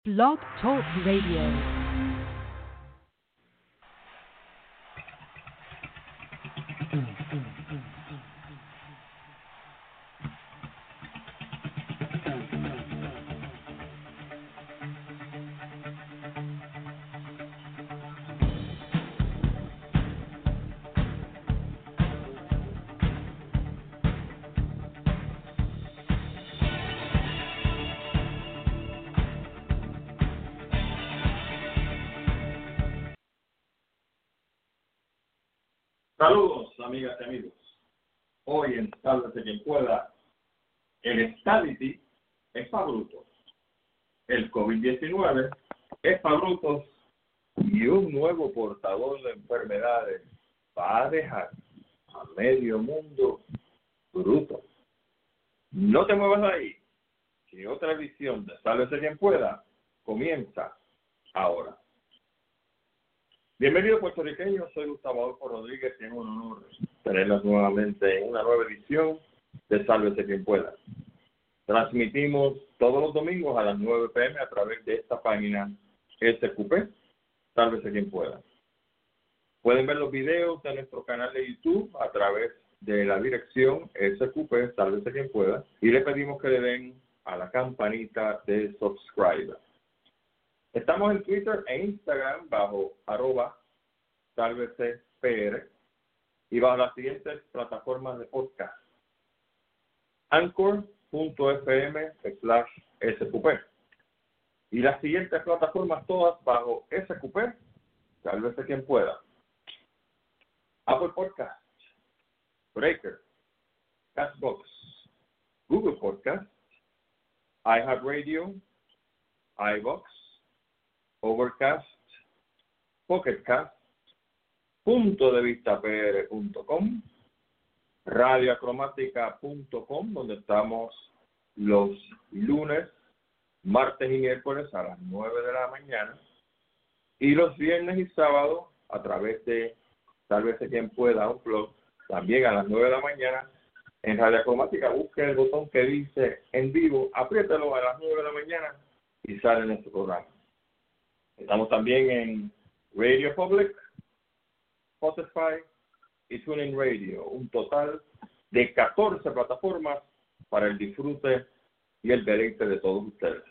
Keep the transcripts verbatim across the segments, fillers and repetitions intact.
Blog Talk Radio. Saludos, amigas y amigos. Hoy en Sálvese quien pueda, el Stability es para brutos, el COVID diecinueve es para brutos y un nuevo portador de enfermedades va a dejar a medio mundo bruto. No te muevas de ahí, que otra edición de Sálvese quien pueda comienza ahora. Bienvenido puertorriqueño, soy Gustavo Adolfo Rodríguez y es un honor tenerlos nuevamente en una nueva edición de Sálvese quien pueda. Transmitimos todos los domingos a las nueve pe eme a través de esta página ese cu pe, Sálvese quien pueda. Pueden ver los videos de nuestro canal de YouTube a través de la dirección ese cu pe, Sálvese quien pueda, y le pedimos que le den a la campanita de subscribe. Estamos en Twitter e Instagram bajo arroba salvecpr y bajo las siguientes plataformas de podcast. Anchor punto efe eme slash ese cu pe y las siguientes plataformas todas bajo ese cu pe, Sálvese quien pueda. Apple Podcast, Breaker, Castbox, Google Podcast, iHeartRadio, iVoox, Overcast, Pocketcast, punto de vista pe erre punto com, radioacromática punto com, donde estamos los lunes, martes y miércoles a las nueve de la mañana, y los viernes y sábados a través de Sálvese quien pueda, un blog, también a las nueve de la mañana en Radioacromática. Busque el botón que dice en vivo, apriétalo a las nueve de la mañana y sale nuestro programa. Estamos también en Radio Public, Spotify y TuneIn Radio. Un total de catorce plataformas para el disfrute y el deleite de todos ustedes.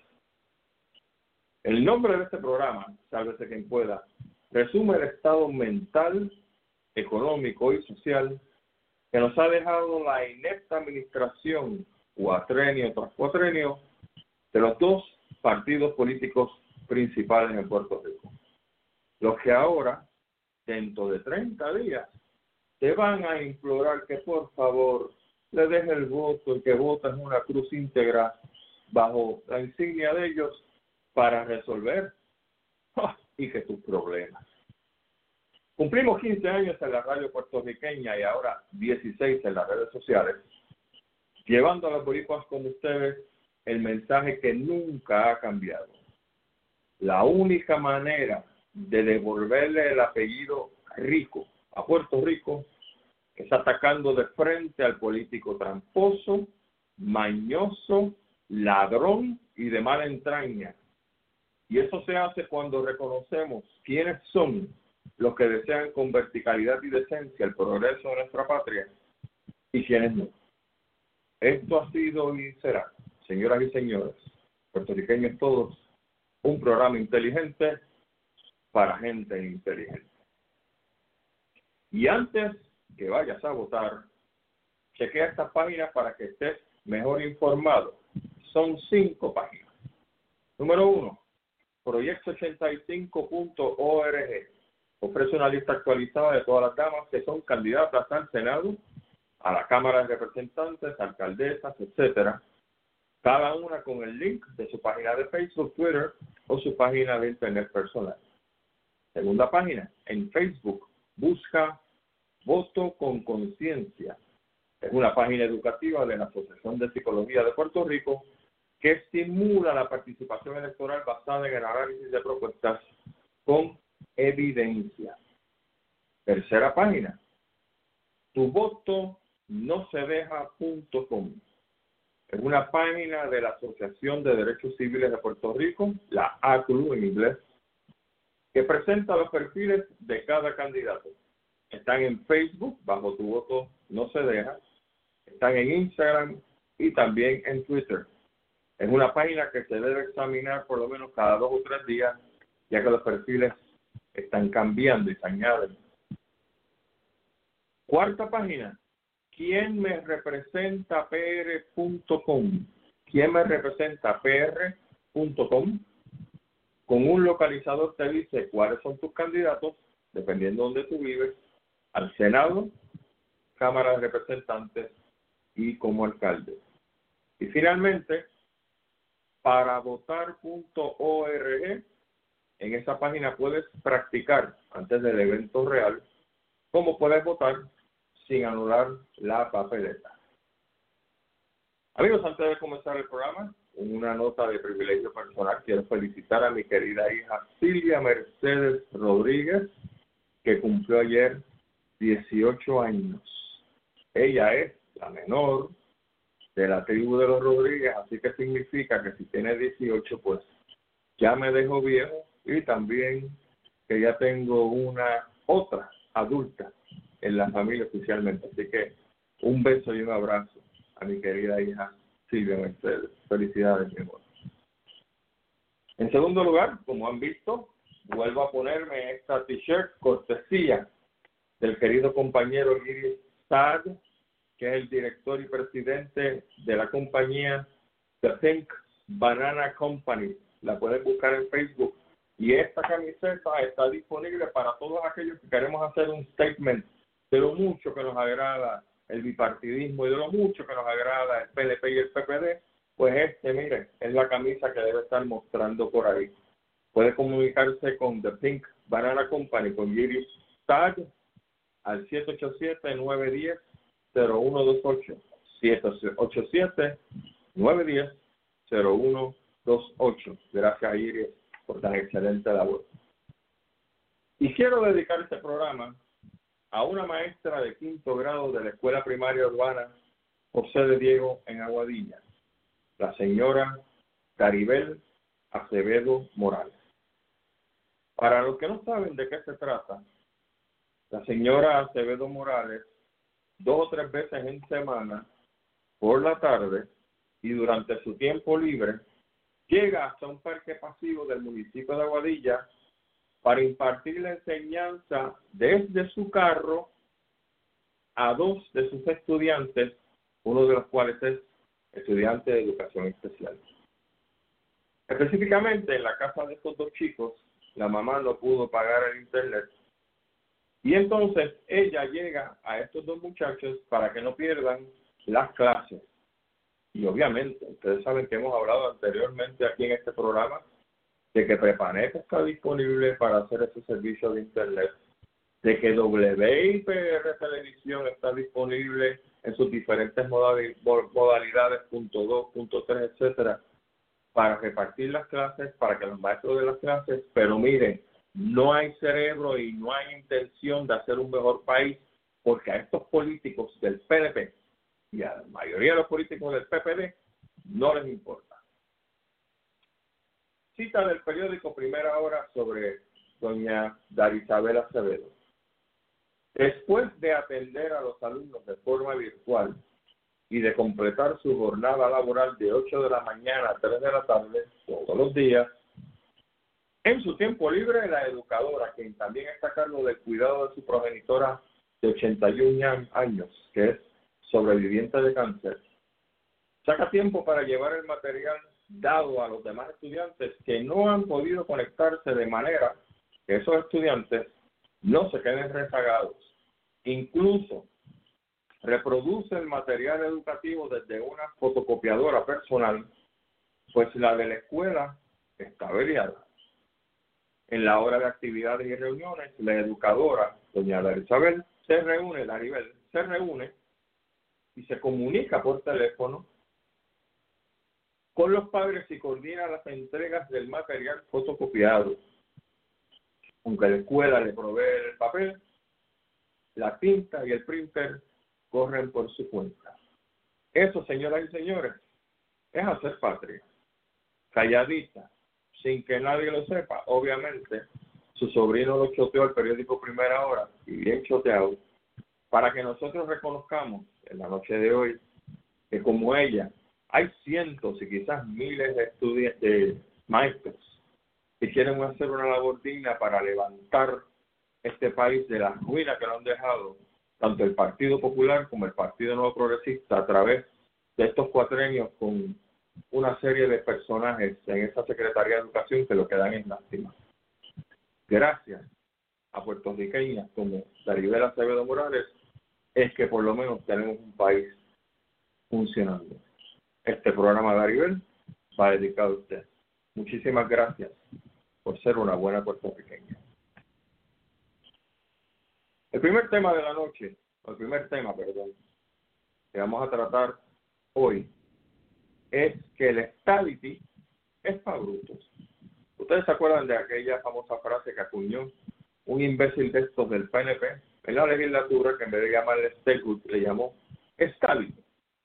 El nombre de este programa, Sálvese quien pueda, resume el estado mental, económico y social que nos ha dejado la inepta administración cuatrenio tras cuatrenio de los dos partidos políticos principales en Puerto Rico, los que ahora, dentro de treinta días, te van a implorar que por favor le dejes el voto y que votes una cruz íntegra bajo la insignia de ellos para resolver ¡oh! y que tus problemas. Cumplimos quince años en la radio puertorriqueña y ahora dieciséis en las redes sociales, llevando a los boricuas como ustedes el mensaje que nunca ha cambiado. La única manera de devolverle el apellido rico a Puerto Rico es atacando de frente al político tramposo, mañoso, ladrón y de mala entraña. Y eso se hace cuando reconocemos quiénes son los que desean con verticalidad y decencia el progreso de nuestra patria y quiénes no. Esto ha sido y será, señoras y señores, puertorriqueños todos, un programa inteligente para gente inteligente. Y antes que vayas a votar, chequea estas páginas para que estés mejor informado. Son cinco páginas. Número uno, proyecto ochenta y cinco punto org. Ofrece una lista actualizada de todas las damas que son candidatas al Senado, a la Cámara de Representantes, alcaldesas, etcétera, cada una con el link de su página de Facebook, Twitter o su página de internet personal. Segunda página, en Facebook, busca Voto con Conciencia. Es una página educativa de la Asociación de Psicología de Puerto Rico que estimula la participación electoral basada en el análisis de propuestas con evidencia. Tercera página, tu voto no se deja punto com. Es una página de la Asociación de Derechos Civiles de Puerto Rico, la A C L U en inglés, que presenta los perfiles de cada candidato. Están en Facebook, bajo tu voto no se deja. Están en Instagram y también en Twitter. Es una página que se debe examinar por lo menos cada dos o tres días, ya que los perfiles están cambiando y se añaden. Cuarta página, ¿quién me representa P R punto com? ¿Quién me representa P R punto com? Con un localizador te dice cuáles son tus candidatos, dependiendo de dónde tú vives, al Senado, Cámara de Representantes y como alcalde. Y finalmente, para votar punto org, en esa página puedes practicar antes del evento real cómo puedes votar sin anular la papeleta. Amigos, antes de comenzar el programa, una nota de privilegio personal. Quiero felicitar a mi querida hija Silvia Mercedes Rodríguez, que cumplió ayer dieciocho años. Ella es la menor de la tribu de los Rodríguez, así que significa que si tiene dieciocho, pues ya me dejo viejo, y también que ya tengo una otra adulta en la familia oficialmente. Así que un beso y un abrazo a mi querida hija Silvia Mercedes. Felicidades, mi amor. En segundo lugar, como han visto, vuelvo a ponerme esta t-shirt cortesía del querido compañero Iris Saad, que es el director y presidente de la compañía The Pink Banana Company. La pueden buscar en Facebook. Y esta camiseta está disponible para todos aquellos que queremos hacer un statement de lo mucho que nos agrada el bipartidismo y de lo mucho que nos agrada el P N P y el P P D. Pues este, mire, es la camisa que debe estar mostrando por ahí. Puede comunicarse con The Pink Banana Company, con Iris Saad, al siete ocho siete, nueve uno cero, cero uno dos ocho. siete ocho siete, nueve uno cero, cero uno dos ocho. Gracias, Iris, por tan excelente labor. Y quiero dedicar este programa a una maestra de quinto grado de la Escuela Primaria Urbana José de Diego en Aguadilla, la señora Caribel Acevedo Morales. Para los que no saben de qué se trata, la señora Acevedo Morales, dos o tres veces en semana, por la tarde y durante su tiempo libre, llega hasta un parque pasivo del municipio de Aguadilla para impartir la enseñanza desde su carro a dos de sus estudiantes, uno de los cuales es estudiante de educación especial. Específicamente en la casa de estos dos chicos, la mamá no pudo pagar el internet y entonces ella llega a estos dos muchachos para que no pierdan las clases. Y obviamente, ustedes saben que hemos hablado anteriormente aquí en este programa de que Prepanet está disponible para hacer ese servicio de internet, de que W I P R Televisión está disponible en sus diferentes modalidades, punto dos, punto tres, etcétera, para repartir las clases, para que los maestros de las clases, pero miren, no hay cerebro y no hay intención de hacer un mejor país, porque a estos políticos del P N P y a la mayoría de los políticos del P P D no les importa. Cita del periódico Primera Hora sobre doña Darisabel Acevedo. Después de atender a los alumnos de forma virtual y de completar su jornada laboral de ocho de la mañana a tres de la tarde, todos los días, en su tiempo libre, la educadora, quien también está a cargo del cuidado de su progenitora de ochenta y un años, que es sobreviviente de cáncer, saca tiempo para llevar el material dado a los demás estudiantes que no han podido conectarse, de manera que esos estudiantes no se queden rezagados. Incluso reproduce el material educativo desde una fotocopiadora personal, pues la de la escuela está averiada. En la hora de actividades y reuniones, la educadora, doña Isabel, se reúne, Daribel, se reúne y se comunica por teléfono con los padres y coordina las entregas del material fotocopiado. Aunque la escuela le provee el papel, la tinta y el printer corren por su cuenta. Eso, señoras y señores, es hacer patria, calladita, sin que nadie lo sepa. Obviamente, su sobrino lo choteó al periódico Primera Hora, y bien choteado, para que nosotros reconozcamos en la noche de hoy que como ella, hay cientos y quizás miles de estudiantes, de maestros, que quieren hacer una labor digna para levantar este país de la ruina que lo han dejado tanto el Partido Popular como el Partido Nuevo Progresista a través de estos cuatrenios con una serie de personajes en esa Secretaría de Educación que lo que dan es lástima. Gracias a puertorriqueñas como Daribel Acevedo Morales es que por lo menos tenemos un país funcionando. Este programa, Daribel, va dedicado a usted. Muchísimas gracias por ser una buena puertorriqueña. El primer tema de la noche, o el primer tema, perdón, que vamos a tratar hoy es que el stability es para brutos. ¿Ustedes se acuerdan de aquella famosa frase que acuñó un imbécil de estos del P N P en la legislatura, que en vez de llamarle statehood le llamó stability?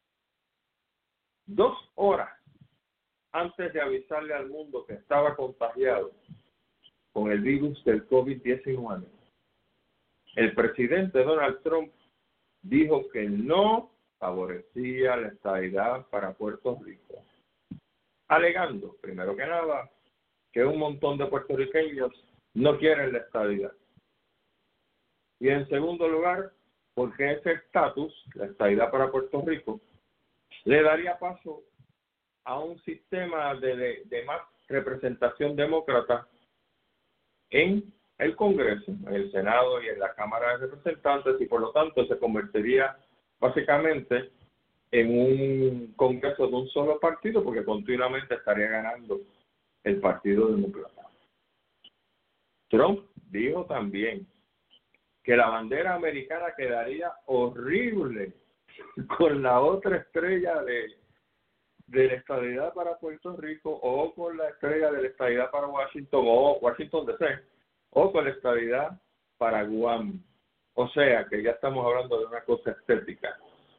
Dos horas antes de avisarle al mundo que estaba contagiado con el virus del COVID diecinueve, el presidente Donald Trump dijo que no favorecía la estadidad para Puerto Rico, alegando, primero que nada, que un montón de puertorriqueños no quieren la estadidad. Y en segundo lugar, porque ese estatus, la estadidad para Puerto Rico, le daría paso a un sistema de, de, de más representación demócrata en el Congreso, en el Senado y en la Cámara de Representantes, y por lo tanto se convertiría básicamente en un Congreso de un solo partido, porque continuamente estaría ganando el Partido Demócrata. Trump dijo también que la bandera americana quedaría horrible con la otra estrella de, de la estadidad para Puerto Rico, o con la estrella de la estadidad para Washington, o Washington D C, o con la estadidad para Guam. O sea que ya estamos hablando de una cosa estética.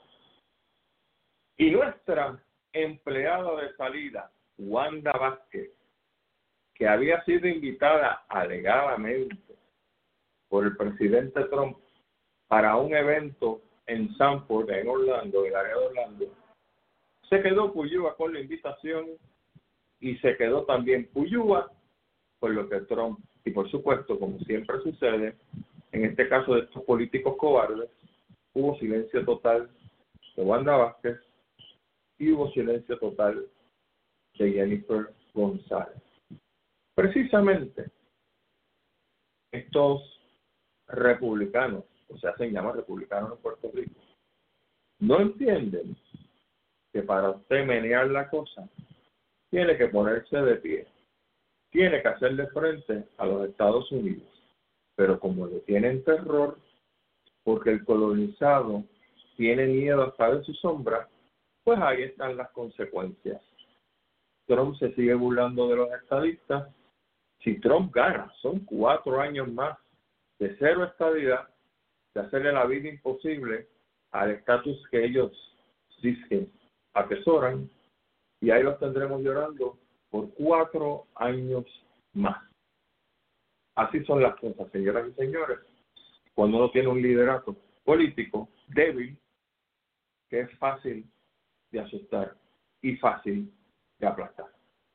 Y nuestra empleada de salida, Wanda Vázquez, que había sido invitada alegadamente por el presidente Trump para un evento en Sanford, en Orlando, en el área de Orlando, se quedó puyúa con la invitación y se quedó también puyúa por lo que Trump, y por supuesto, como siempre sucede, en este caso de estos políticos cobardes, hubo silencio total de Wanda Vázquez y hubo silencio total de Jennifer González. Precisamente estos republicanos, o sea, se llaman republicanos en Puerto Rico, no entienden que para usted menear la cosa tiene que ponerse de pie, tiene que hacerle frente a los Estados Unidos, pero como le tienen terror porque el colonizado tiene miedo hasta de su sombra, pues ahí están las consecuencias. Trump se sigue burlando de los estadistas. Si Trump gana, son cuatro años más de cero estadidad, de hacerle la vida imposible al estatus que ellos dicen atesoran, y ahí los tendremos llorando por cuatro años más. Así son las cosas, señoras y señores, cuando uno tiene un liderato político débil, que es fácil de asustar y fácil de aplastar.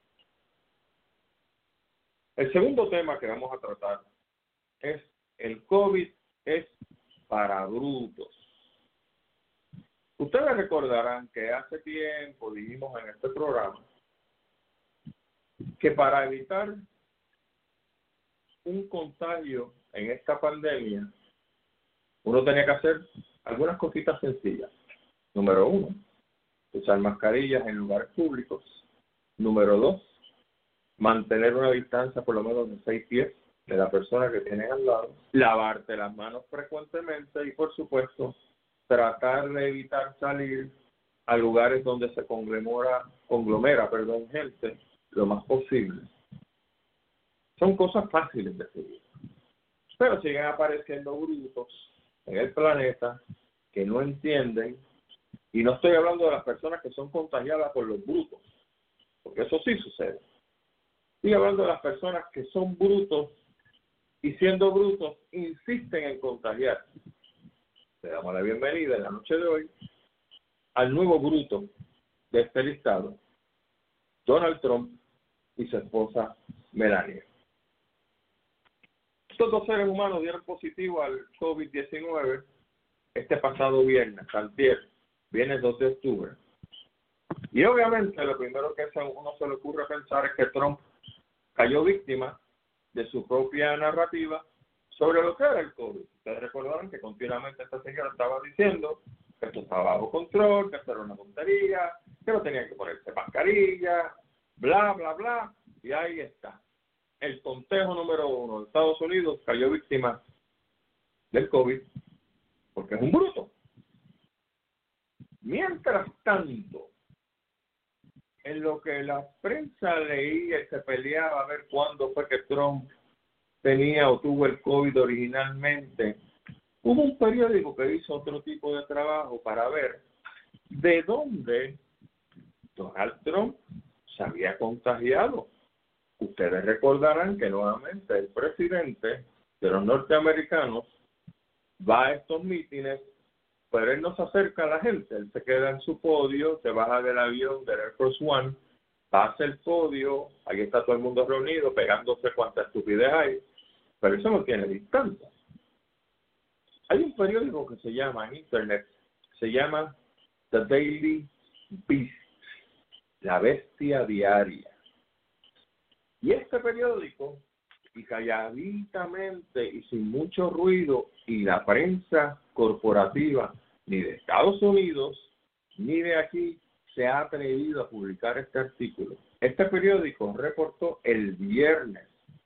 El segundo tema que vamos a tratar es el COVID es para brutos. Ustedes recordarán que hace tiempo dijimos en este programa que para evitar un contagio en esta pandemia, uno tenía que hacer algunas cositas sencillas. Número uno, usar mascarillas en lugares públicos. Número dos, mantener una distancia por lo menos de seis pies de la persona que tienes al lado. Lavarte las manos frecuentemente y, por supuesto, tratar de evitar salir a lugares donde se conglomera, conglomera perdón, gente lo más posible. Son cosas fáciles de seguir. Pero siguen apareciendo brutos en el planeta que no entienden Y no estoy hablando de las personas que son contagiadas por los brutos, porque eso sí sucede. Estoy hablando de las personas que son brutos y siendo brutos insisten en contagiar. Le damos la bienvenida en la noche de hoy al nuevo bruto de este listado, Donald Trump y su esposa Melania. Estos dos seres humanos dieron positivo al COVID diecinueve este pasado viernes, antier, viernes dos de octubre. Y obviamente lo primero que a uno se le ocurre pensar es que Trump cayó víctima de su propia narrativa sobre lo que era el COVID. Ustedes recordarán que continuamente esta señora estaba diciendo que esto estaba bajo control, que esto era una tontería, que no tenían que ponerse mascarilla, bla, bla, bla, y ahí está. El tontejo número uno de Estados Unidos cayó víctima del COVID porque es un bruto. Mientras tanto, en lo que la prensa leía y se peleaba a ver cuándo fue que Trump tenía o tuvo el COVID originalmente, hubo un periódico que hizo otro tipo de trabajo para ver de dónde Donald Trump se había contagiado. Ustedes recordarán que nuevamente el presidente de los norteamericanos va a estos mítines, pero él no se acerca a la gente, él se queda en su podio, se baja del avión del Air Force One, pasa el podio, ahí está todo el mundo reunido, pegándose cuanta estupidez hay, pero eso no tiene distancia. Hay un periódico que se llama en internet, se llama The Daily Beast, la bestia diaria. Y este periódico, y calladitamente y sin mucho ruido, y la prensa corporativa, ni de Estados Unidos, ni de aquí, se ha atrevido a publicar este artículo. Este periódico reportó el viernes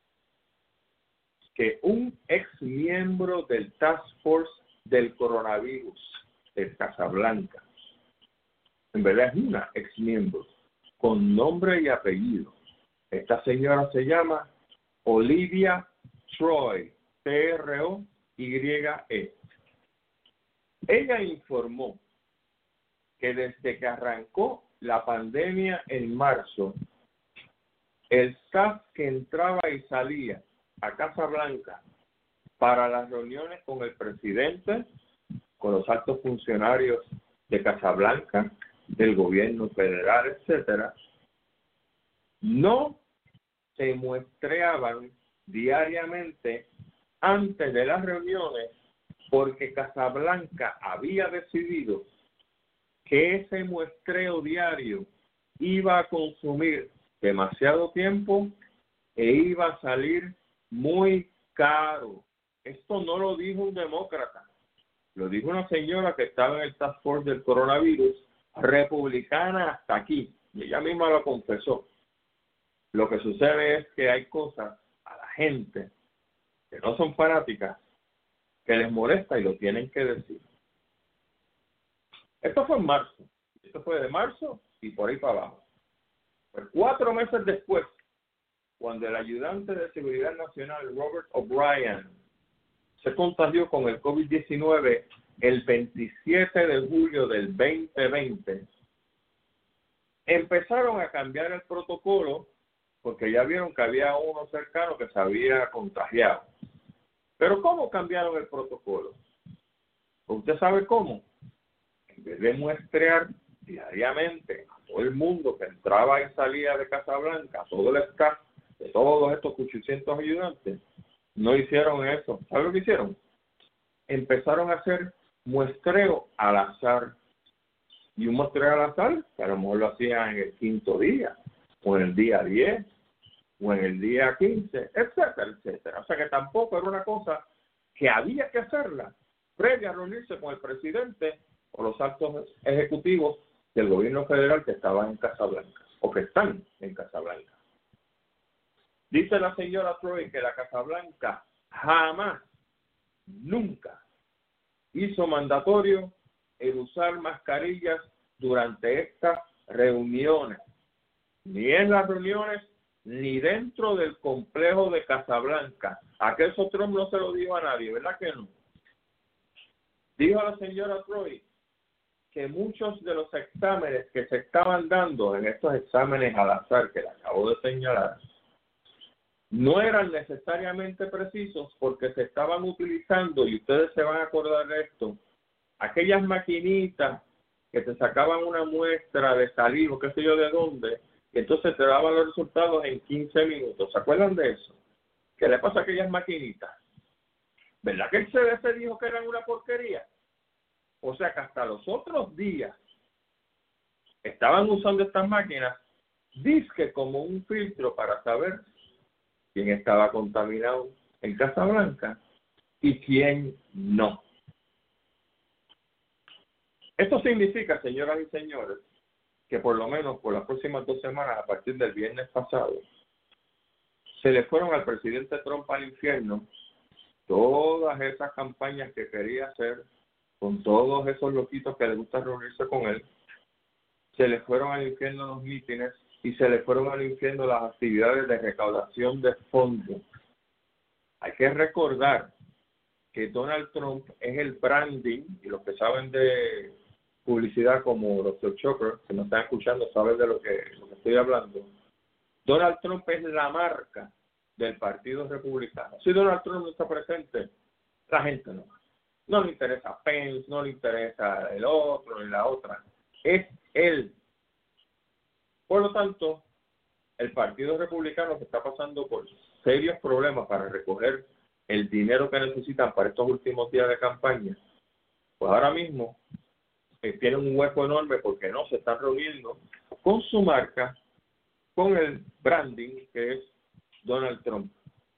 que un ex miembro del Task Force del coronavirus, de Casablanca, en verdad es una ex miembro, con nombre y apellido. Esta señora se llama Olivia Troye, T R O Y E. Ella informó que desde que arrancó la pandemia en marzo, el staff que entraba y salía a Casablanca para las reuniones con el presidente, con los altos funcionarios de Casablanca, del gobierno federal, etcétera, no se muestreaban diariamente antes de las reuniones porque Casablanca había decidido que ese muestreo diario iba a consumir demasiado tiempo e iba a salir muy caro. Esto no lo dijo un demócrata, lo dijo una señora que estaba en el Task Force del coronavirus, republicana hasta aquí, y ella misma lo confesó. Lo que sucede es que hay cosas a la gente que no son fanáticas que les molesta y lo tienen que decir. Esto fue en marzo. Esto fue de marzo y por ahí para abajo. Pues cuatro meses después, cuando el ayudante de Seguridad Nacional, Robert O'Brien, se contagió con el COVID diecinueve el veintisiete de julio del veinte veinte, empezaron a cambiar el protocolo porque ya vieron que había uno cercano que se había contagiado. Pero ¿cómo cambiaron el protocolo? ¿Usted sabe cómo? En vez de muestrear diariamente a todo el mundo que entraba y salía de Casablanca, a todo el staff de todos estos ochocientos ayudantes, no hicieron eso. ¿Sabe lo que hicieron? Empezaron a hacer muestreo al azar. Y un muestreo al azar, que a lo mejor lo hacían en el quinto día, o en el día diez, o en el día quince, etcétera, etcétera. O sea que tampoco era una cosa que había que hacerla previa a reunirse con el presidente o los altos ejecutivos del gobierno federal que estaban en Casablanca, o que están en Casablanca. Dice la señora Troye que la Casablanca jamás, nunca hizo mandatorio el usar mascarillas durante estas reuniones, ni en las reuniones ni dentro del complejo de Casablanca. Aquel Trump no se lo dijo a nadie, ¿verdad que no? Dijo a la señora Troye que muchos de los exámenes que se estaban dando en estos exámenes al azar que le acabo de señalar, no eran necesariamente precisos porque se estaban utilizando, y ustedes se van a acordar de esto, aquellas maquinitas que te sacaban una muestra de saliva, qué sé yo de dónde, y entonces te daban los resultados en quince minutos. ¿Se acuerdan de eso? ¿Qué le pasa a aquellas maquinitas? ¿Verdad que el C D C dijo que eran una porquería? O sea que hasta los otros días estaban usando estas máquinas, dizque como un filtro para saber quién estaba contaminado en Casablanca y quién no. Esto significa, señoras y señores, que por lo menos por las próximas dos semanas, a partir del viernes pasado, se le fueron al presidente Trump al infierno todas esas campañas que quería hacer con todos esos loquitos que le gusta reunirse con él. Se le fueron al infierno los mítines y se le fueron al infierno las actividades de recaudación de fondos. Hay que recordar que Donald Trump es el branding, y los que saben de publicidad como doctor Choker, que me están escuchando, saben de lo que, lo que estoy hablando. Donald Trump es la marca del Partido Republicano. Si Donald Trump no está presente, la gente no. No le interesa Pence, no le interesa el otro ni la otra. Es él. Por lo tanto, el Partido Republicano, que está pasando por serios problemas para recoger el dinero que necesitan para estos últimos días de campaña, pues ahora mismo eh, tiene un hueco enorme porque no se están reuniendo con su marca, con el branding que es Donald Trump.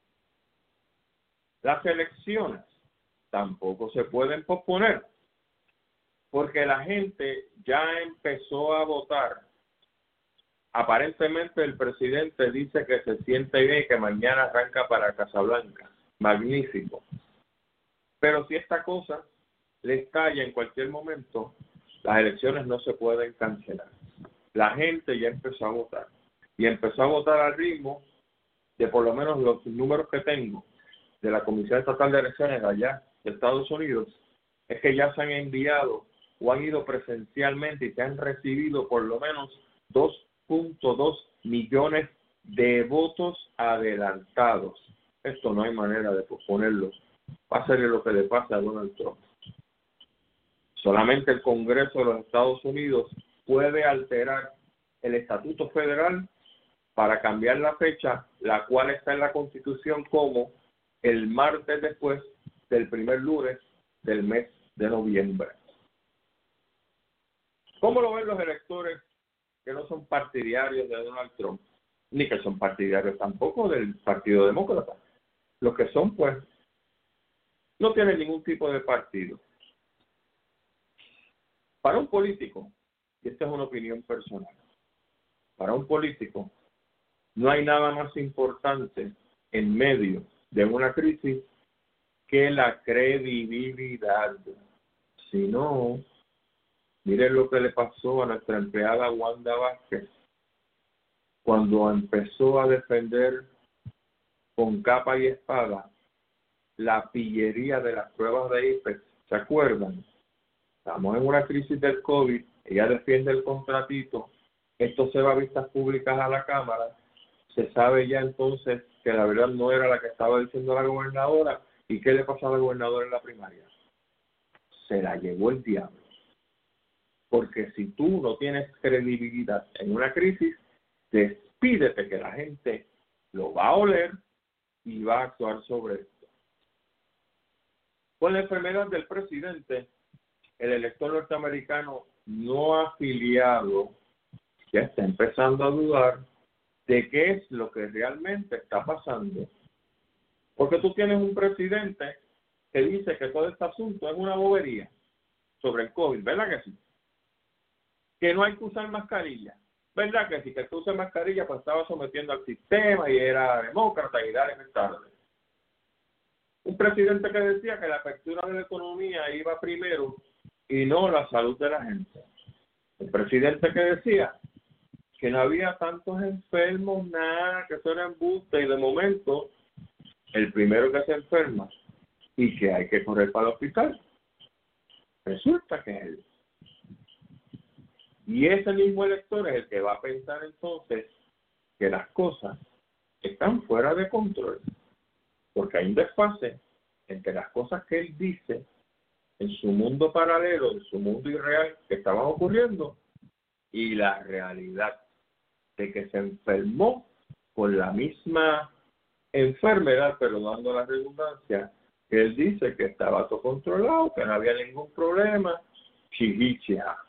Las elecciones tampoco se pueden posponer porque la gente ya empezó a votar. Aparentemente el presidente dice que se siente bien y que mañana arranca para Casablanca. Magnífico. Pero si esta cosa le estalla en cualquier momento, las elecciones no se pueden cancelar. La gente ya empezó a votar. Y empezó a votar al ritmo de por lo menos los números que tengo de la Comisión Estatal de Elecciones allá de Estados Unidos, es que ya se han enviado o han ido presencialmente y se han recibido por lo menos dos punto dos millones de votos adelantados. Esto no hay manera de posponerlo. Pásale lo que le pase a Donald Trump. Solamente el Congreso de los Estados Unidos puede alterar el estatuto federal para cambiar la fecha, la cual está en la Constitución como el martes después del primer lunes del mes de noviembre. ¿Cómo lo ven los electores que no son partidarios de Donald Trump, ni que son partidarios tampoco del Partido Demócrata? Los que son, pues, no tienen ningún tipo de partido. Para un político, y esta es una opinión personal, para un político no hay nada más importante en medio de una crisis que la credibilidad. Si no, miren lo que le pasó a nuestra empleada Wanda Vázquez cuando empezó a defender con capa y espada la pillería de las pruebas de I P E X. ¿Se acuerdan? Estamos en una crisis del COVID, ella defiende el contratito, esto se va a vistas públicas a la Cámara, se sabe ya entonces que la verdad no era la que estaba diciendo la gobernadora. ¿Y qué le pasó a la gobernadora en la primaria? Se la llevó el diablo. Porque si tú no tienes credibilidad en una crisis, despídete que la gente lo va a oler y va a actuar sobre esto. Con la enfermedad del presidente, el elector norteamericano no afiliado ya está empezando a dudar de qué es lo que realmente está pasando. Porque tú tienes un presidente que dice que todo este asunto es una bobería sobre el COVID, ¿verdad que sí? Que no hay que usar mascarilla, ¿verdad que sí? Que el que usa mascarilla pues estaba sometiendo al sistema y era demócrata y dale que tarde. Un presidente que decía que la apertura de la economía iba primero y no la salud de la gente. El presidente que decía que no había tantos enfermos, nada, que eso era embuste, y de momento el primero que se enferma y que hay que correr para el hospital resulta que es él. Y ese mismo elector es el que va a pensar entonces que las cosas están fuera de control, porque hay un desfase entre las cosas que él dice en su mundo paralelo, en su mundo irreal que estaban ocurriendo, y la realidad de que se enfermó con la misma enfermedad, pero dando la redundancia, que él dice que estaba todo controlado, que no había ningún problema, chihichia.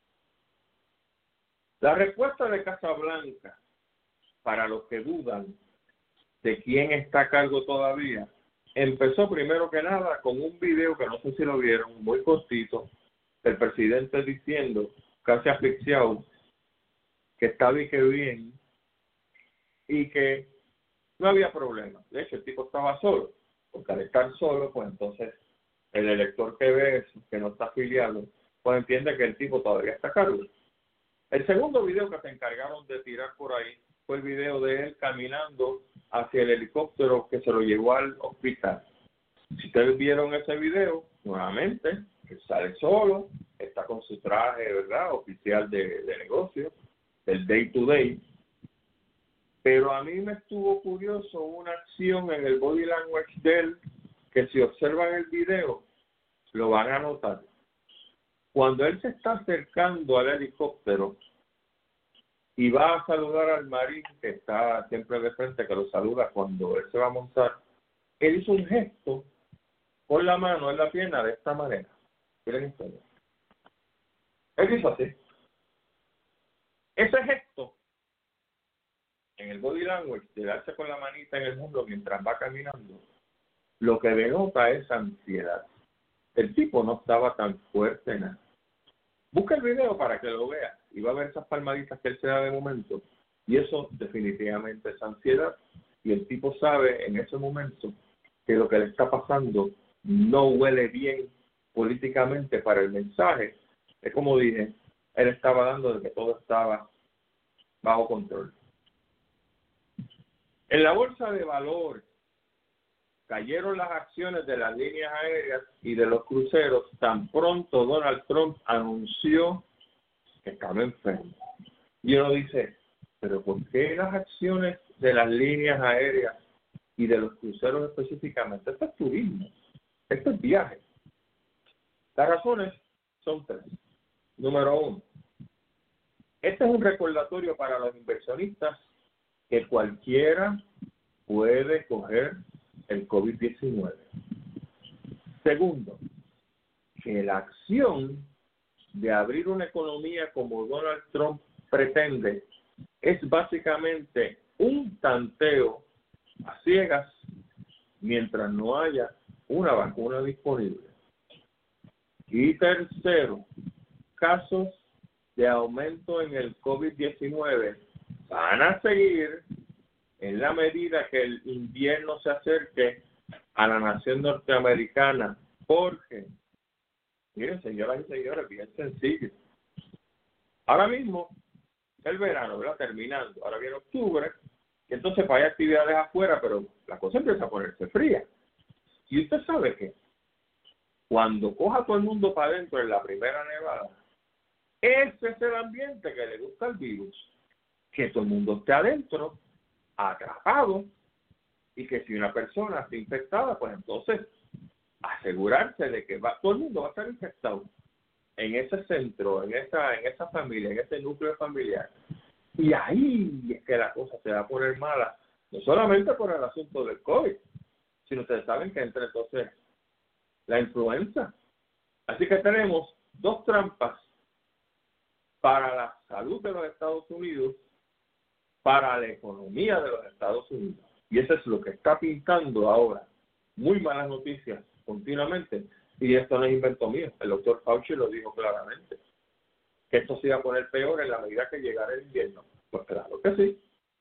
La respuesta de Casablanca, para los que dudan de quién está a cargo todavía, empezó primero que nada con un video que no sé si lo vieron, muy cortito, del presidente diciendo, casi asfixiado, que estaba y que bien, y que no había problema. De hecho, el tipo estaba solo, porque al estar solo, pues entonces el elector que ve eso, que no está afiliado, pues entiende que el tipo todavía está a cargo. El segundo video que se encargaron de tirar por ahí fue el video de él caminando hacia el helicóptero que se lo llevó al hospital. Si ustedes vieron ese video, nuevamente, él sale solo, está con su traje, ¿verdad?, oficial de, de negocio, del day to day. Pero a mí me estuvo curioso una acción en el body language de él, que si observan el video, lo van a notar. Cuando él se está acercando al helicóptero y va a saludar al marín que está siempre de frente, que lo saluda cuando él se va a montar, él hizo un gesto con la mano en la pierna de esta manera. Miren ustedes. Él hizo así. Ese gesto, en el body language, de darse con la manita en el muslo mientras va caminando, lo que denota es ansiedad. El tipo no estaba tan fuerte en nada. Busca el video para que lo vea y va a ver esas palmaditas que él se da de momento. Y eso definitivamente es ansiedad. Y el tipo sabe en ese momento que lo que le está pasando no huele bien políticamente para el mensaje. Es como dije, él estaba dando de que todo estaba bajo control. En la bolsa de valores cayeron las acciones de las líneas aéreas y de los cruceros tan pronto Donald Trump anunció que estaba enfermo. Y uno dice, pero ¿por qué las acciones de las líneas aéreas y de los cruceros específicamente? Esto es turismo, esto es viaje. Las razones son tres. Número uno, este es un recordatorio para los inversionistas que cualquiera puede coger el COVID diecinueve. Segundo, que la acción de abrir una economía como Donald Trump pretende es básicamente un tanteo a ciegas mientras no haya una vacuna disponible. Y tercero, casos de aumento en el COVID diecinueve van a seguir en la medida que el invierno se acerque a la nación norteamericana, porque, miren, señoras y señores, bien sencillo. Ahora mismo, el verano, ¿verdad?, terminando, ahora viene octubre, y entonces para hay actividades afuera, pero la cosa empieza a ponerse fría. Y usted sabe que cuando coja todo el mundo para adentro en la primera nevada, ese es el ambiente que le gusta al virus, que todo el mundo esté adentro, atrapado, y que si una persona está infectada, pues entonces asegurarse de que va, todo el mundo va a estar infectado en ese centro, en esa, en esa familia, en ese núcleo familiar. Y ahí es que la cosa se va a poner mala, no solamente por el asunto del COVID, sino ustedes saben que entra entonces la influenza. Así que tenemos dos trampas para la salud de los Estados Unidos, para la economía de los Estados Unidos. Y eso es lo que está pintando ahora muy malas noticias continuamente. Y esto no es invento mío. El doctor Fauci lo dijo claramente. Que esto se iba a poner peor en la medida que llegara el invierno. Pues claro que sí.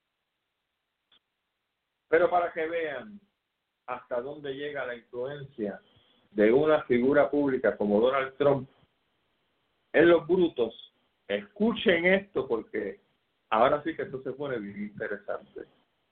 Pero para que vean hasta dónde llega la influencia de una figura pública como Donald Trump en los brutos, escuchen esto porque ahora sí que esto se pone bien interesante.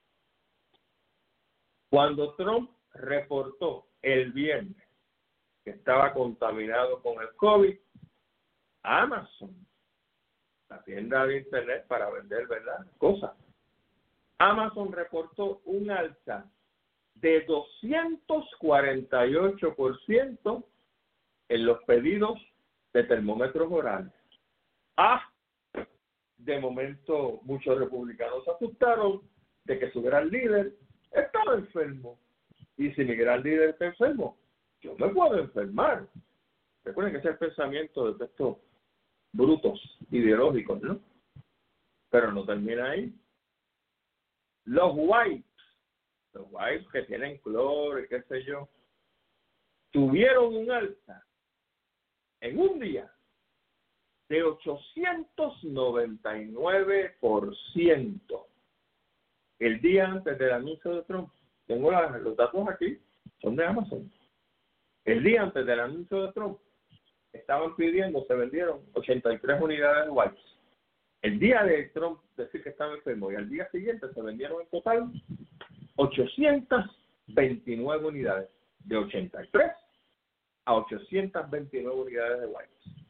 Cuando Trump reportó el viernes que estaba contaminado con el COVID, Amazon la tienda de internet para vender, ¿verdad?, cosas. Amazon reportó un alza de doscientos cuarenta y ocho por ciento en los pedidos de termómetros orales. Ah, de momento muchos republicanos se asustaron de que su gran líder estaba enfermo. Y si mi gran líder está enfermo, yo me puedo enfermar. Recuerden que ese es el pensamiento de estos brutos ideológicos, ¿no? Pero no termina ahí. Los wipes, los wipes que tienen cloro y qué sé yo, tuvieron un alza en un día de ochocientos noventa y nueve por ciento. El día antes del anuncio de Trump, tengo la, los datos aquí, son de Amazon. El día antes del anuncio de Trump, estaban pidiendo, se vendieron ochenta y tres unidades de wipes. El día de Trump decir que estaba enfermo y al día siguiente se vendieron en total ochocientas veintinueve unidades, de ochenta y tres a ochocientas veintinueve unidades de wipes.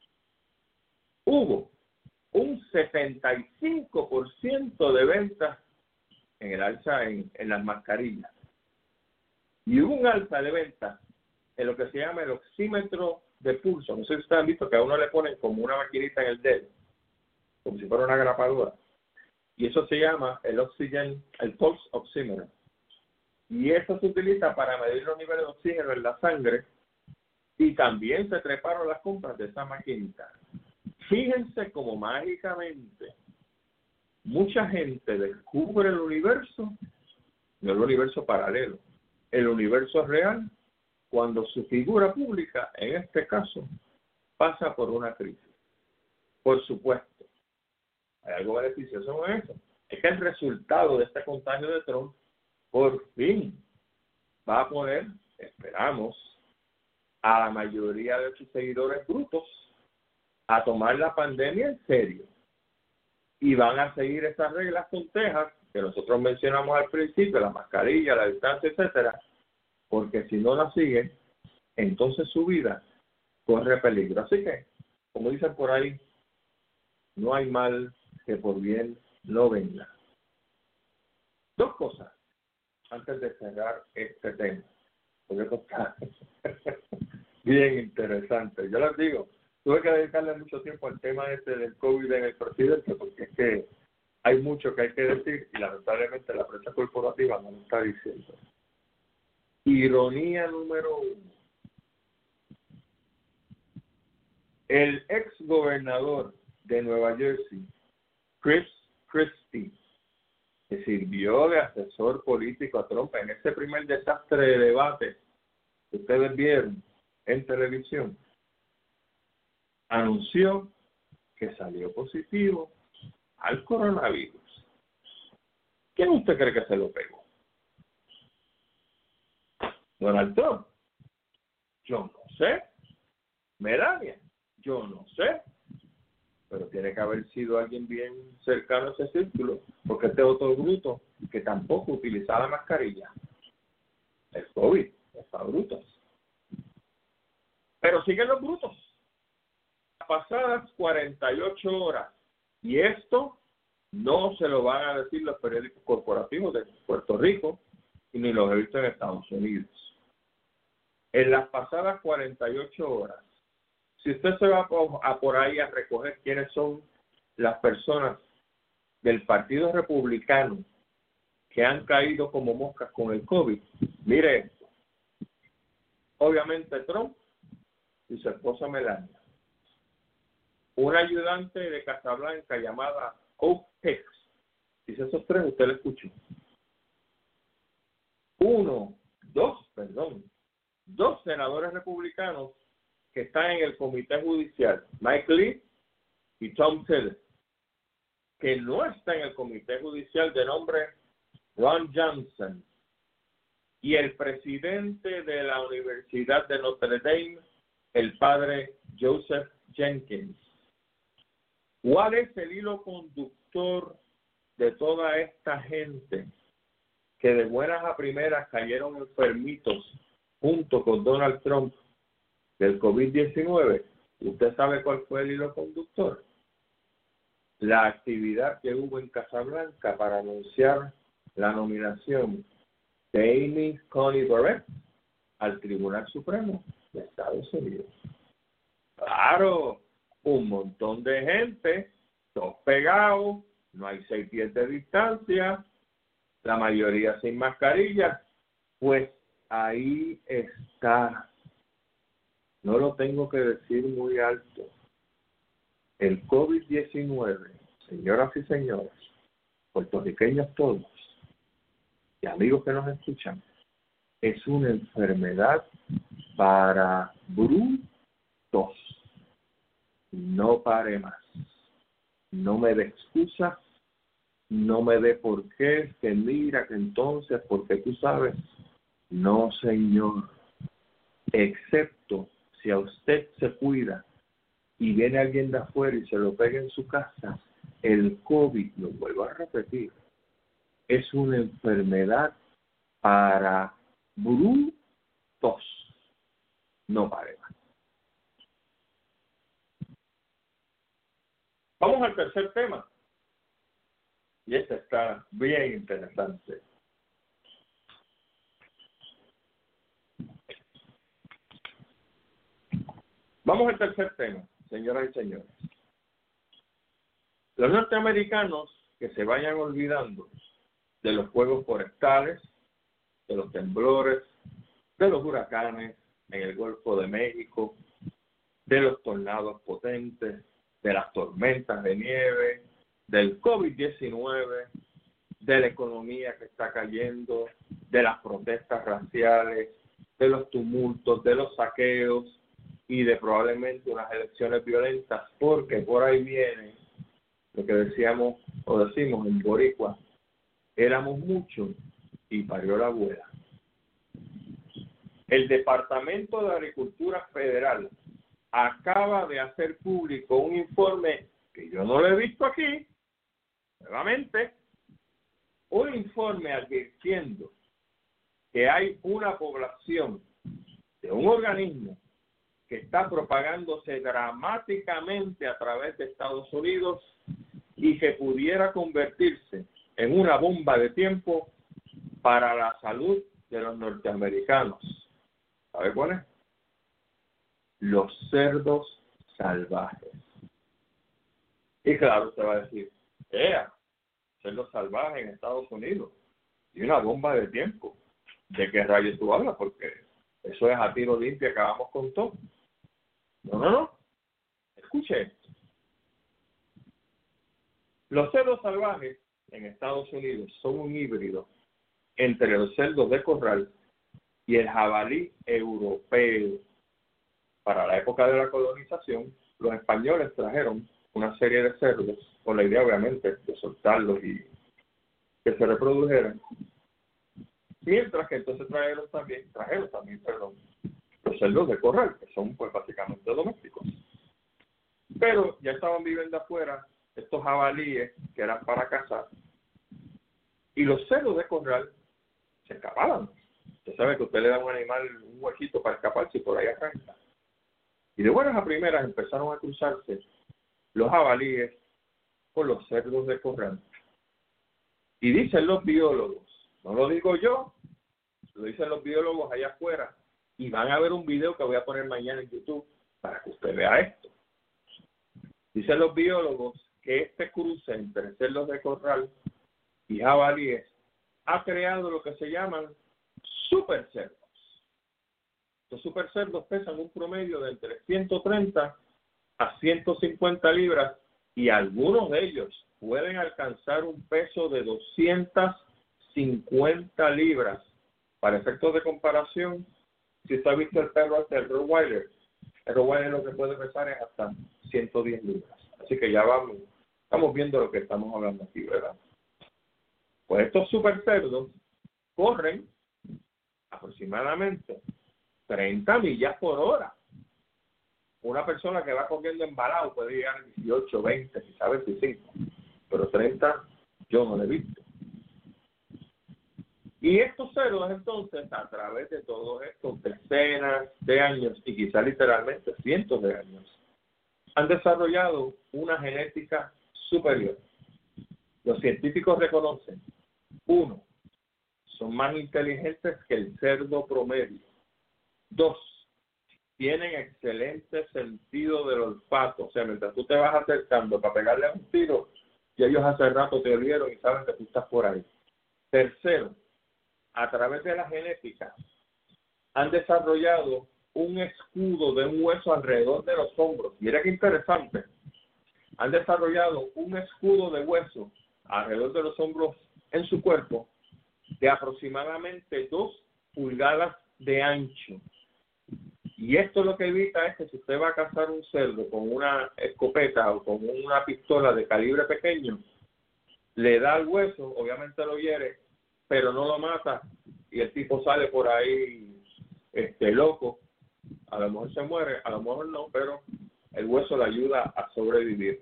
Hubo un setenta y cinco por ciento de ventas en el alza en, en las mascarillas. Y hubo un alza de ventas en lo que se llama el oxímetro de pulso. No sé si ustedes han visto que a uno le ponen como una maquinita en el dedo, como si fuera una grapadora. Y eso se llama el oxygen, el pulse oxímetro. Y eso se utiliza para medir los niveles de oxígeno en la sangre. Y también se treparon las compras de esa maquinita. Fíjense cómo mágicamente mucha gente descubre el universo, no el universo paralelo, el universo real, cuando su figura pública, en este caso, pasa por una crisis. Por supuesto, hay algo beneficioso en eso. Es que el resultado de este contagio de Trump, por fin, va a poner, esperamos, a la mayoría de sus seguidores brutos a tomar la pandemia en serio. Y van a seguir esas reglas con tejas que nosotros mencionamos al principio, la mascarilla, la distancia, etcétera, porque si no la siguen, entonces su vida corre peligro. Así que, como dicen por ahí, no hay mal que por bien no venga. Dos cosas antes de cerrar este tema, porque esto está bien interesante. Yo les digo, tuve que dedicarle mucho tiempo al tema este del COVID en el presidente, porque es que hay mucho que hay que decir y lamentablemente la prensa corporativa no lo está diciendo. Ironía número uno. El ex gobernador de Nueva Jersey, Chris Christie, que sirvió de asesor político a Trump en ese primer desastre de debate que ustedes vieron en televisión, anunció que salió positivo al coronavirus. ¿Quién usted cree que se lo pegó? ¿Donald Trump? Yo no sé. ¿Melania? Yo no sé. Pero tiene que haber sido alguien bien cercano a ese círculo, porque este otro bruto que tampoco utilizaba mascarilla. El COVID está bruto. Pero siguen los brutos. Pasadas cuarenta y ocho horas, y esto no se lo van a decir los periódicos corporativos de Puerto Rico y ni los he visto en Estados Unidos. En las pasadas cuarenta y ocho horas, si usted se va por, a por ahí a recoger quiénes son las personas del Partido Republicano que han caído como moscas con el COVID, mire esto. Obviamente Trump y su esposa Melania. Una ayudante de Casablanca llamada Hope Hicks. Dice esos tres, usted lo escuchó. Uno, dos, perdón, dos senadores republicanos que están en el comité judicial, Mike Lee y Tom Tillis, que no está en el comité judicial de nombre Ron Johnson, y el presidente de la Universidad de Notre Dame, el padre Joseph Jenkins. ¿Cuál es el hilo conductor de toda esta gente que de buenas a primeras cayeron enfermitos junto con Donald Trump del COVID diecinueve? ¿Usted sabe cuál fue el hilo conductor? la actividad que hubo en Casablanca para anunciar la nominación de Amy Coney Barrett al Tribunal Supremo de Estados Unidos. Claro, un montón de gente, todos pegados, no hay seis pies de distancia, la mayoría sin mascarilla. Pues ahí está, no lo tengo que decir muy alto, el COVID diecinueve, señoras y señores, puertorriqueños todos, y amigos que nos escuchan, es una enfermedad para brutos. No pare más. No me dé excusas, no me dé por qué, que mira, que entonces, porque tú sabes. No, señor. Excepto si a usted se cuida y viene alguien de afuera y se lo pega en su casa, el COVID, lo vuelvo a repetir, es una enfermedad para brutos. No pare más. Vamos al tercer tema. Y este está bien interesante. Vamos al tercer tema, señoras y señores. Los norteamericanos que se vayan olvidando de los fuegos forestales, de los temblores, de los huracanes en el Golfo de México, de los tornados potentes, de las tormentas de nieve, del COVID diecinueve, de la economía que está cayendo, de las protestas raciales, de los tumultos, de los saqueos y de probablemente unas elecciones violentas, porque por ahí viene lo que decíamos o decimos en boricua, éramos muchos y parió la abuela. El Departamento de Agricultura Federal acaba de hacer público un informe que yo no lo he visto aquí, nuevamente, un informe advirtiendo que hay una población de un organismo que está propagándose dramáticamente a través de Estados Unidos y que pudiera convertirse en una bomba de tiempo para la salud de los norteamericanos. ¿Sabe cuál es? Los cerdos salvajes. Y claro, usted va a decir, ¡ea! Cerdos salvajes en Estados Unidos y una bomba de tiempo. ¿De qué rayos tú hablas? Porque eso es a tiro limpio, acabamos con todo. No, no, no. Escuche esto. Los cerdos salvajes en Estados Unidos son un híbrido entre los cerdos de corral y el jabalí europeo. Para la época de la colonización, los españoles trajeron una serie de cerdos, con la idea obviamente de soltarlos y que se reprodujeran. Mientras que entonces trajeron también, trajeron también, perdón, los cerdos de corral, que son pues básicamente domésticos. Pero ya estaban viviendo afuera estos jabalíes que eran para cazar, y los cerdos de corral se escapaban. Usted sabe que usted le da a un animal un huequito para escaparse y por ahí arranca. Y de buenas a primeras empezaron a cruzarse los jabalíes con los cerdos de corral. Y dicen los biólogos, no lo digo yo, lo dicen los biólogos allá afuera, y van a ver un video que voy a poner mañana en YouTube para que usted vea esto. Dicen los biólogos que este cruce entre cerdos de corral y jabalíes ha creado lo que se llaman super cerdos. Los super cerdos pesan un promedio de entre ciento treinta a ciento cincuenta libras y algunos de ellos pueden alcanzar un peso de doscientas cincuenta libras. Para efectos de comparación, si usted ha visto el perro hasta el Rottweiler, el Rottweiler lo que puede pesar es hasta ciento diez libras. Así que ya vamos, estamos viendo lo que estamos hablando aquí, ¿verdad? Pues estos super cerdos corren aproximadamente treinta millas por hora. Una persona que va corriendo embalado puede llegar a dieciocho, veinte, quizá veinticinco, pero treinta yo no lo he visto. Y estos cerdos entonces, a través de todos estos decenas de años y quizá literalmente cientos de años, han desarrollado una genética superior. Los científicos reconocen, uno, son más inteligentes que el cerdo promedio. Dos, tienen excelente sentido del olfato. O sea, mientras tú te vas acercando para pegarle a un tiro, y ellos hace rato te olieron y saben que tú estás por ahí. Tercero, a través de la genética, han desarrollado un escudo de un hueso alrededor de los hombros. Mira qué interesante. Han desarrollado un escudo de hueso alrededor de los hombros en su cuerpo de aproximadamente dos pulgadas de ancho. Y esto lo que evita es que si usted va a cazar un cerdo con una escopeta o con una pistola de calibre pequeño, le da al hueso, obviamente lo hiere, pero no lo mata y el tipo sale por ahí este loco. A lo mejor se muere, a lo mejor no, pero el hueso le ayuda a sobrevivir.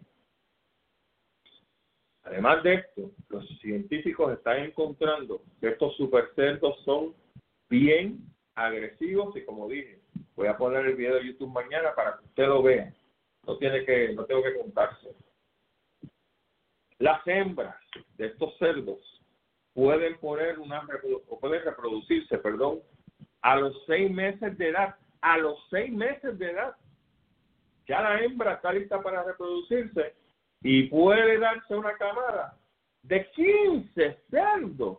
Además de esto, los científicos están encontrando que estos supercerdos son bien agresivos y, como dije, voy a poner el video de YouTube mañana para que usted lo vea. No tiene que, no tengo que contarse. Las hembras de estos cerdos pueden poner una o pueden reproducirse, perdón, a los seis meses de edad. A los seis meses de edad, ya la hembra está lista para reproducirse y puede darse una camada de quince cerdos.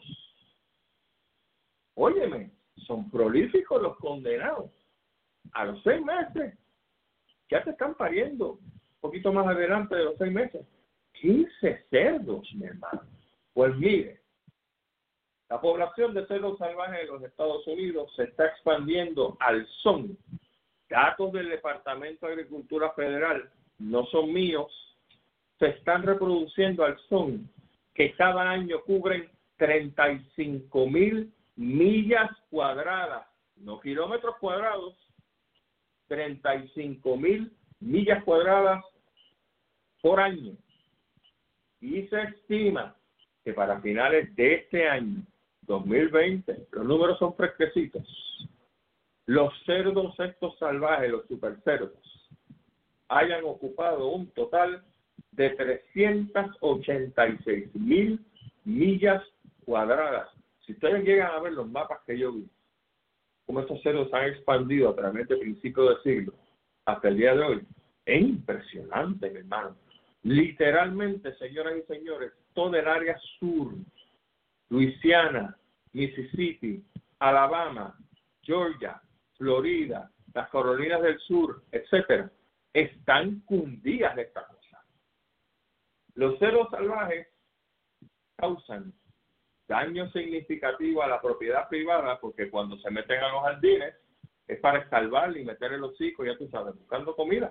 Óyeme, son prolíficos los condenados. A los seis meses ya te están pariendo, un poquito más adelante de los seis meses. quince cerdos, mi hermano. Pues mire, la población de cerdos salvajes en los Estados Unidos se está expandiendo al son. Datos del Departamento de Agricultura Federal, no son míos, se están reproduciendo al son, que cada año cubren treinta y cinco mil millas cuadradas, no kilómetros cuadrados, treinta y cinco mil millas cuadradas por año. Y se estima que para finales de este año, dos mil veinte, los números son fresquecitos, los cerdos estos salvajes, los supercerdos, hayan ocupado un total de trescientas ochenta y seis mil millas cuadradas. Si ustedes llegan a ver los mapas que yo vi, cómo estos cerdos han expandido a través del principio del siglo hasta el día de hoy, es impresionante, mi hermano. Literalmente, señoras y señores, todo el área sur, Luisiana, Mississippi, Alabama, Georgia, Florida, las Carolinas del Sur, etcétera, están cundidas de esta cosa. Los cerdos salvajes causan daño significativo a la propiedad privada porque cuando se meten a los jardines es para escarbar y meter el hocico, ya tú sabes, buscando comida.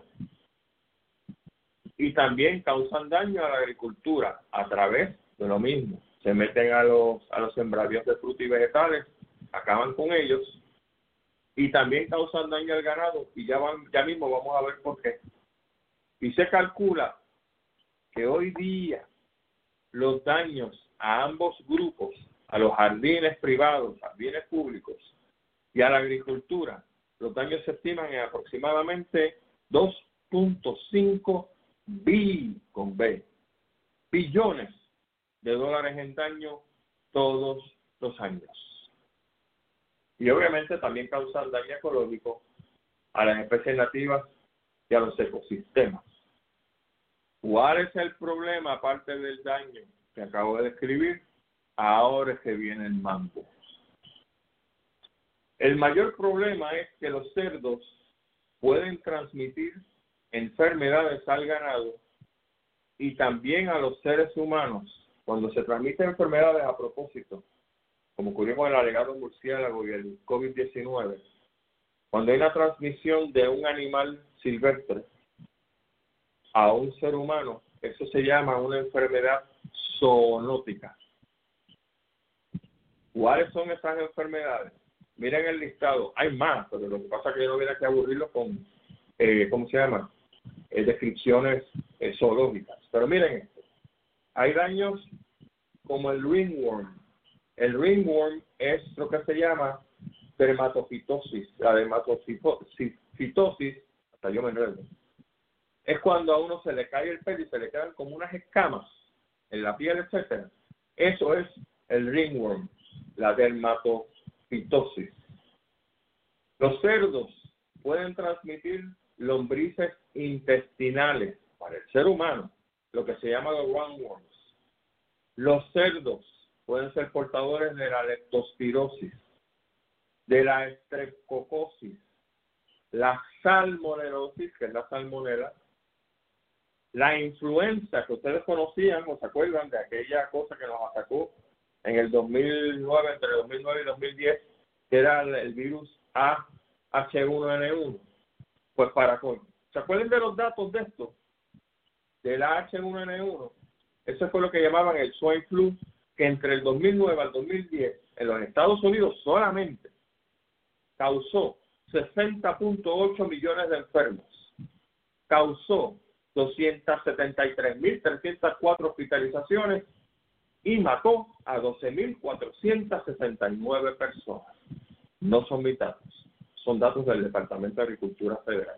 Y también causan daño a la agricultura a través de lo mismo. Se meten a los a los sembradíos de frutas y vegetales, acaban con ellos y también causan daño al ganado y ya van ya mismo vamos a ver por qué. Y se calcula que hoy día los daños a ambos grupos, a los jardines privados, jardines públicos y a la agricultura, los daños se estiman en aproximadamente dos punto cinco bi con B, billones de dólares en daño todos los años. Y obviamente también causan daño ecológico a las especies nativas y a los ecosistemas. ¿Cuál es el problema aparte del daño que acabo de describir? Ahora es que viene el mambo. El mayor problema es que los cerdos pueden transmitir enfermedades al ganado y también a los seres humanos. Cuando se transmiten enfermedades a propósito, como ocurrió con el alegado murciélago y el COVID diecinueve, cuando hay una transmisión de un animal silvestre a un ser humano, eso se llama una enfermedad zoonótica. ¿Cuáles son esas enfermedades? Miren el listado, hay más, pero lo que pasa es que yo no hubiera que aburrirlo con, eh, ¿cómo se llama? Eh, descripciones eh, zoológicas. Pero miren esto, hay daños como el ringworm. El ringworm es lo que se llama dermatofitosis. La dermatofitosis, hasta yo me enredo, es cuando a uno se le cae el pelo y se le quedan como unas escamas en la piel, etcétera. Eso es el ringworm, la dermatofitosis. Los cerdos pueden transmitir lombrices intestinales para el ser humano, lo que se llama los roundworms. Los cerdos pueden ser portadores de la leptospirosis, de la estreptococcus, la salmonelosis, que es la salmonela, la influenza, que ustedes conocían o se acuerdan de aquella cosa que nos atacó en el dos mil nueve, entre dos mil nueve y dos mil diez, que era el, el virus A H uno N uno. Pues para con, ¿se acuerdan de los datos de esto? Del A H uno N uno. Eso fue lo que llamaban el swine flu, que entre el dos mil nueve al dos mil diez en los Estados Unidos solamente causó sesenta punto ocho millones de enfermos, causó doscientas setenta y tres mil trescientas cuatro hospitalizaciones y mató a doce mil cuatrocientas sesenta y nueve personas. No son mis datos, son datos del Departamento de Agricultura Federal.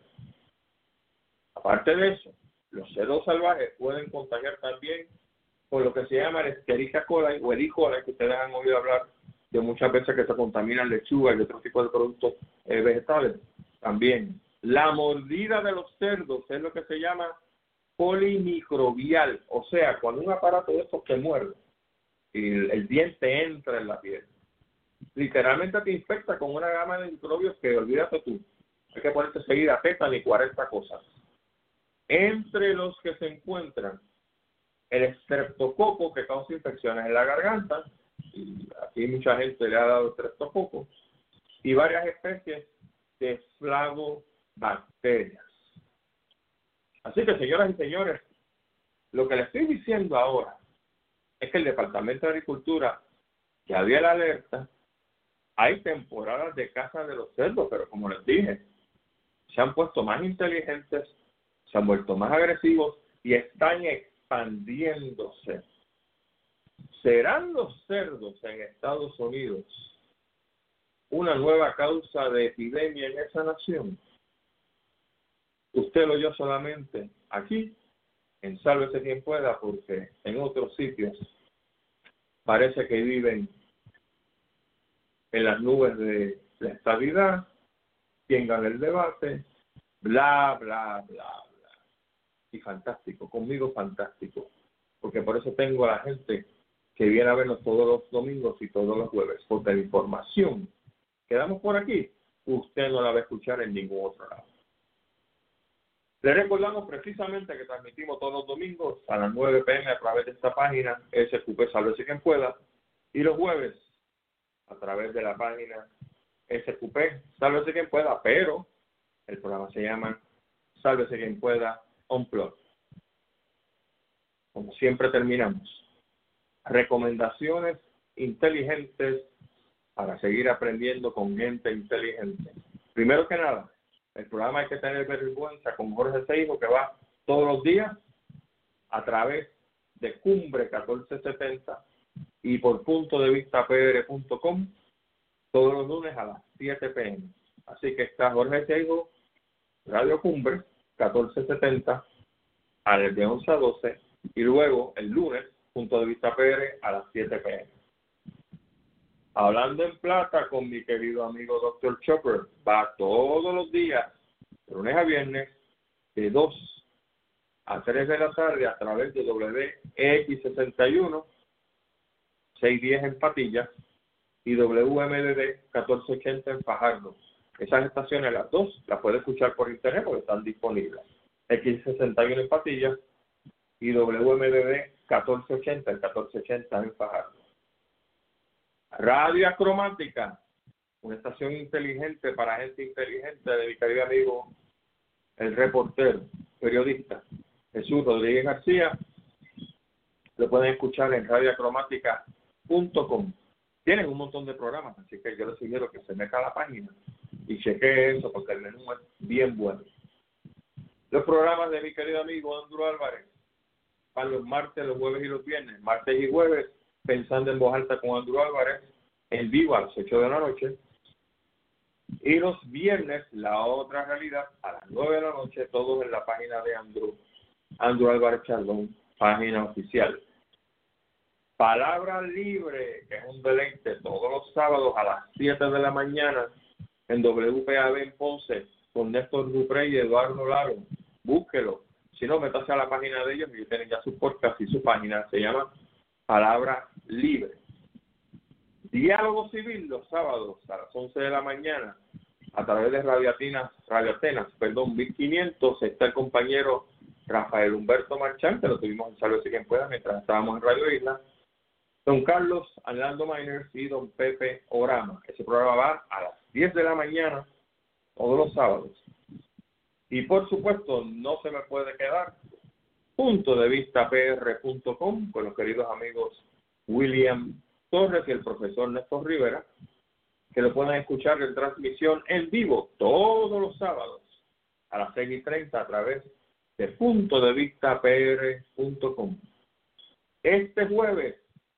Aparte de eso, los cerdos salvajes pueden contagiar también por lo que se llama el Escherichia coli o el E. coli, que ustedes han oído hablar de muchas veces que se contaminan lechuga y otros tipos de productos eh, vegetales. También la mordida de los cerdos es lo que se llama polimicrobial, o sea, cuando un aparato de estos te muerde y el, el diente entra en la piel, literalmente te infecta con una gama de microbios que olvídate tú, hay que ponerte seguida tétano y cuarenta cosas. Entre los que se encuentran el estreptococo, que causa infecciones en la garganta, y aquí mucha gente le ha dado estreptococo, y varias especies de flavobacterias. Así que, señoras y señores, lo que les estoy diciendo ahora es que el Departamento de Agricultura ya había la alerta. Hay temporadas de caza de los cerdos, pero como les dije, se han puesto más inteligentes, se han vuelto más agresivos y están expandiéndose. ¿Serán los cerdos en Estados Unidos una nueva causa de epidemia en esa nación? Usted lo oyó solamente aquí, en Sálvese Quien Pueda, porque en otros sitios parece que viven en las nubes de la estabilidad, quien gana el debate, bla, bla, bla, bla. Y fantástico, conmigo fantástico, porque por eso tengo a la gente que viene a vernos todos los domingos y todos los jueves, porque la información que damos por aquí, usted no la va a escuchar en ningún otro lado. Le recordamos precisamente que transmitimos todos los domingos a las nueve pe eme a través de esta página, S Q P Sálvese Quien Pueda, y los jueves a través de la página S Q P Sálvese Quien Pueda, pero el programa se llama Sálvese Quien Pueda Unplugged. Como siempre terminamos, recomendaciones inteligentes para seguir aprendiendo con gente inteligente. Primero que nada, el programa Hay que tener vergüenza con Jorge Seijo, que va todos los días a través de Cumbre catorce setenta y por punto de vista p r punto com todos los lunes a las siete pe eme. Así que está Jorge Seijo, Radio Cumbre catorce setenta de once a doce y luego el lunes Punto de Vista P R a las siete pe eme. Hablando en Plata con mi querido amigo doctor Chopper, va todos los días, de lunes a viernes, de dos a tres de la tarde a través de W X sesenta y uno, seiscientos diez en Patillas y W M D D catorce ochenta en Fajardo. Esas estaciones, las dos, las puede escuchar por internet porque están disponibles. X sesenta y uno en Patillas y W M D D catorce ochenta, el catorce ochenta en Fajardo. Radio Acromática, una estación inteligente para gente inteligente de mi querido amigo, el reportero, periodista Jesús Rodríguez García. Lo pueden escuchar en radio acromática punto com. Tienen un montón de programas, así que yo les sugiero que se meta a la página y chequee eso, porque el menú es bien bueno. Los programas de mi querido amigo Andrew Álvarez, para los martes, los jueves y los viernes, martes y jueves, Pensando en Voz Alta con Andrew Álvarez, en vivo a las ocho de la noche. Y los viernes, la otra realidad, a las nueve de la noche, todos en la página de Andrew, Andrew Álvarez Chardón, página oficial. Palabra Libre, que es un deleite, todos los sábados a las siete de la mañana en W P A B en Ponce, con Néstor Duprey y Eduardo Laro. Búsquelo. Si no, métase a la página de ellos y tienen ya su podcast y su página. Se llama Palabra Libre. Diálogo Civil los sábados a las once de la mañana a través de Radio Atenas, Radio Atenas, perdón, mil quinientos. Está el compañero Rafael Humberto Marchán, que lo tuvimos en Sálvese Quien Pueda mientras estábamos en Radio Isla. Don Carlos Orlando Miners y don Pepe Orama. Ese programa va a las diez de la mañana todos los sábados. Y por supuesto, no se me puede quedar punto de vista P R punto com con los queridos amigos William Torres y el profesor Néstor Rivera, que lo pueden escuchar en transmisión en vivo todos los sábados a las seis y treinta a través de punto de vista P R punto com. Este jueves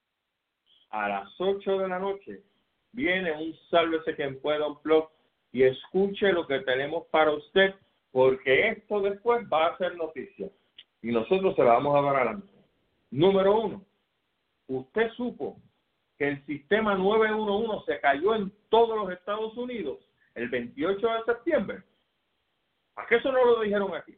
a las ocho de la noche viene un Sálvese Quien Pueda un blog y escuche lo que tenemos para usted, porque esto después va a ser noticia y nosotros se la vamos a dar adelante. Número uno, usted supo que el sistema nueve uno uno se cayó en todos los Estados Unidos el veintiocho de septiembre. ¿A qué eso no lo dijeron aquí?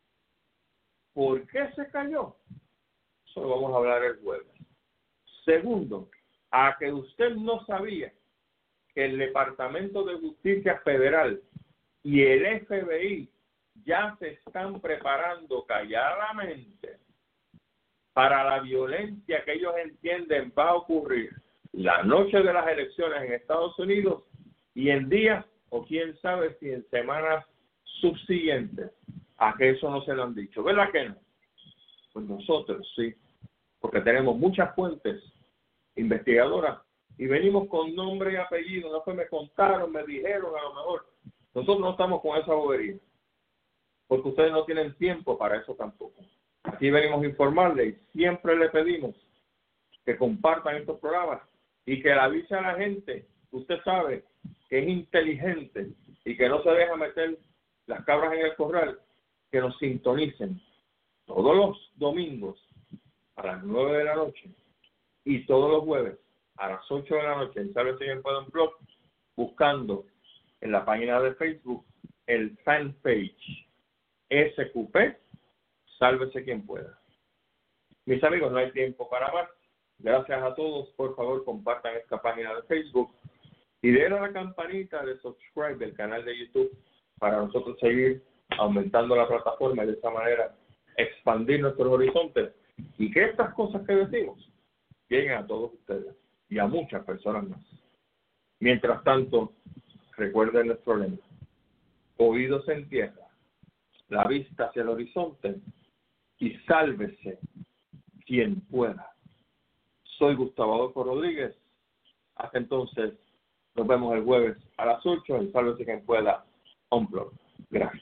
¿Por qué se cayó? Eso lo vamos a hablar el jueves. Segundo, a que usted no sabía que el Departamento de Justicia Federal y el F B I ya se están preparando calladamente para la violencia que ellos entienden va a ocurrir la noche de las elecciones en Estados Unidos y en días o quién sabe si en semanas subsiguientes. A que eso no se lo han dicho, ¿verdad que no? Pues nosotros sí, porque tenemos muchas fuentes investigadoras y venimos con nombre y apellido. No fue me contaron, me dijeron, a lo mejor. Nosotros no estamos con esa bobería, porque ustedes no tienen tiempo para eso tampoco. Aquí venimos a informarles y siempre le pedimos que compartan estos programas y que le avise a la gente, usted sabe, que es inteligente y que no se deja meter las cabras en el corral, que nos sintonicen todos los domingos a las nueve de la noche y todos los jueves a las ocho de la noche en Sálvese Quien Pueda un blog, buscando en la página de Facebook el fanpage S Q P Sálvese Quien Pueda. Mis amigos, no hay tiempo para más. Gracias a todos. Por favor, compartan esta página de Facebook y den a la campanita de subscribe del canal de YouTube para nosotros seguir aumentando la plataforma y de esta manera expandir nuestros horizontes y que estas cosas que decimos lleguen a todos ustedes y a muchas personas más. Mientras tanto, recuerden nuestro lema: oídos en tierra, la vista hacia el horizonte y sálvese quien pueda. Soy Gustavo Adolfo Rodríguez. Hasta entonces, nos vemos el jueves a las ocho en Sálvese Quien Pueda Unplugged. Gracias.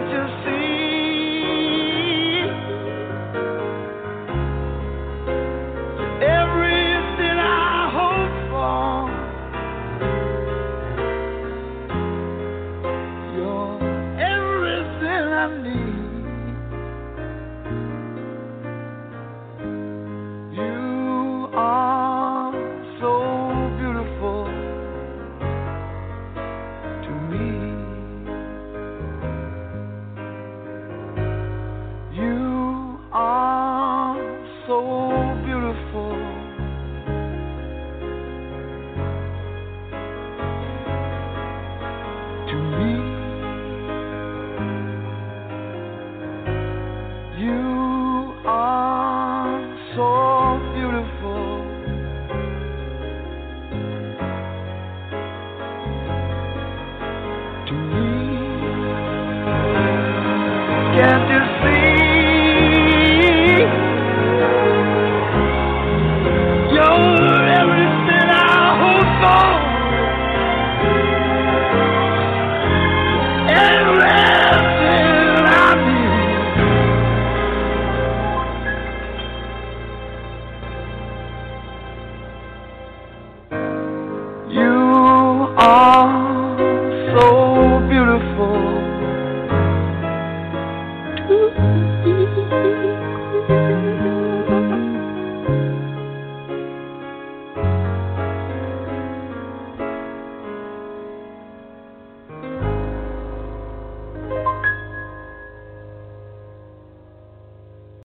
to see